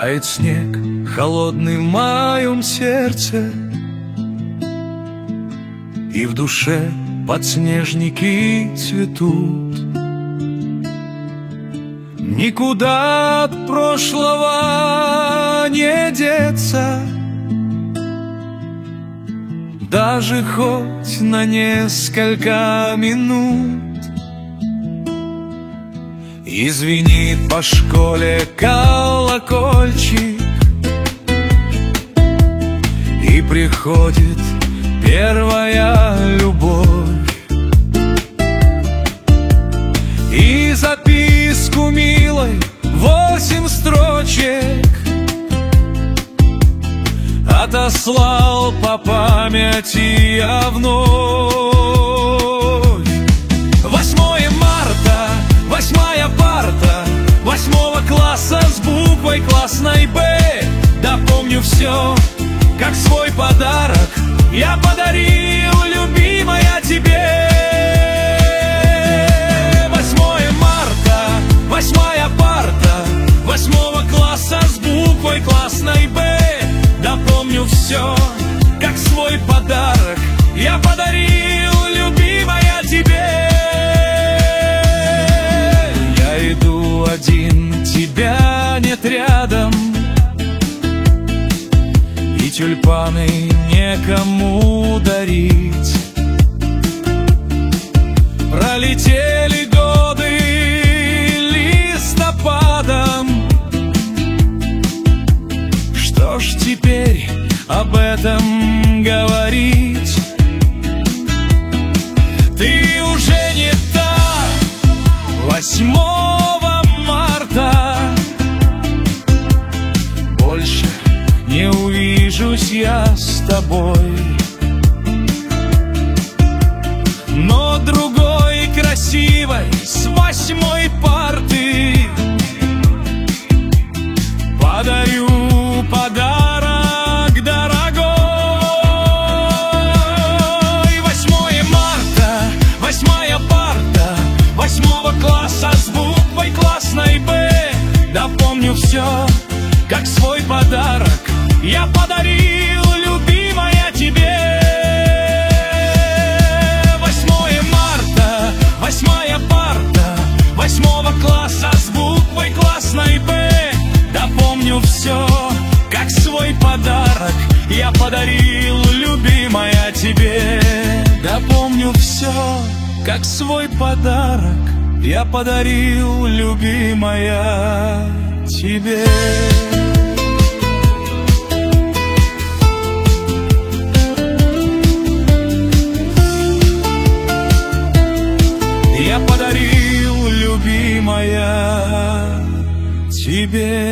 Тает снег, холодный в моем сердце, и в душе подснежники цветут. Никуда от прошлого не деться, даже хоть на несколько минут. И звенит по школе колокольчик, и приходит первая любовь. И записку милой 8 строчек отослал по памяти я вновь. 8 марта, 8-я парта 8-го класса с буквой классной «Б». Да помню все, как свой подарок я подарил, любимая, тебе. 8 марта, 8-я парта 8-го класса с буквой классной «Б». Да помню все, как свой подарок я подарил, любимая, тебе. Я иду один, тебя нет рядом, и тюльпаны некому дарить. Пролетели годы листопадом, что ж теперь об этом говорить? Ты уже не та 8 марта, больше не увижусь я с тобой. Но другой красивой с 8-й парты подарю подарок дорогой. 8 марта, 8-я парта 8-го класса с буквой классной «Б». Да помню все, как свой подарок я подарил, любимая, тебе. 8 марта, 8-я парта 8-го класса с буквой классной «Б». Да помню все, как свой подарок я подарил, любимая, тебе. Да помню все, как свой подарок я подарил, любимая, тебе. Я подарил, любимая, тебе.